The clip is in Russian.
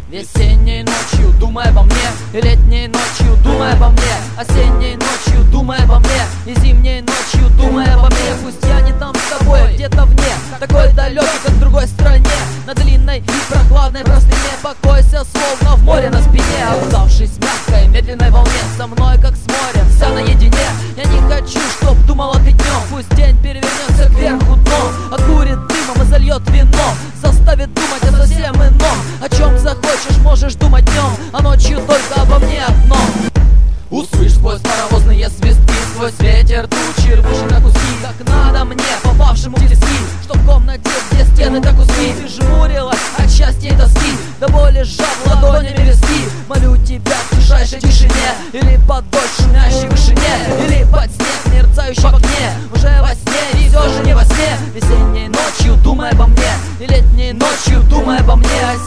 Весенней ночью думай обо мне, и летней ночью думай обо мне, осенней ночью думай обо мне, и зимней ночью думай обо мне. Пусть я не там с тобой, где-то вне, такой далекий, как в другой стране, на длинной и прохладной простыне покойся, словно в море на спине, обдавшись мягкой, медленной волне, со мной как с морем, вся наедине. Я не хочу, чтоб думала ты днем, пусть день перевернется кверху дном, окурит дымом и зальет вином, заставит думать о совсем ином. О чем захочешь, можешь думать днем, а ночью только обо мне одном. Услышь сквозь паровозные свистки, сквозь ветер тучи, рвущие на куски, как надо мне, попавшему в тиски, что в комнате, где стены как куски. Ты жмурилась от счастья и тоски, до боли сжав ладонями виски. Молю тебя в тишайшей тишине, или под дождь шумящей вышине, или под снег, мерцающий в окне, уже во сне, и все же не во сне. Весенней ночью думай обо мне, и летней ночью думай обо мне,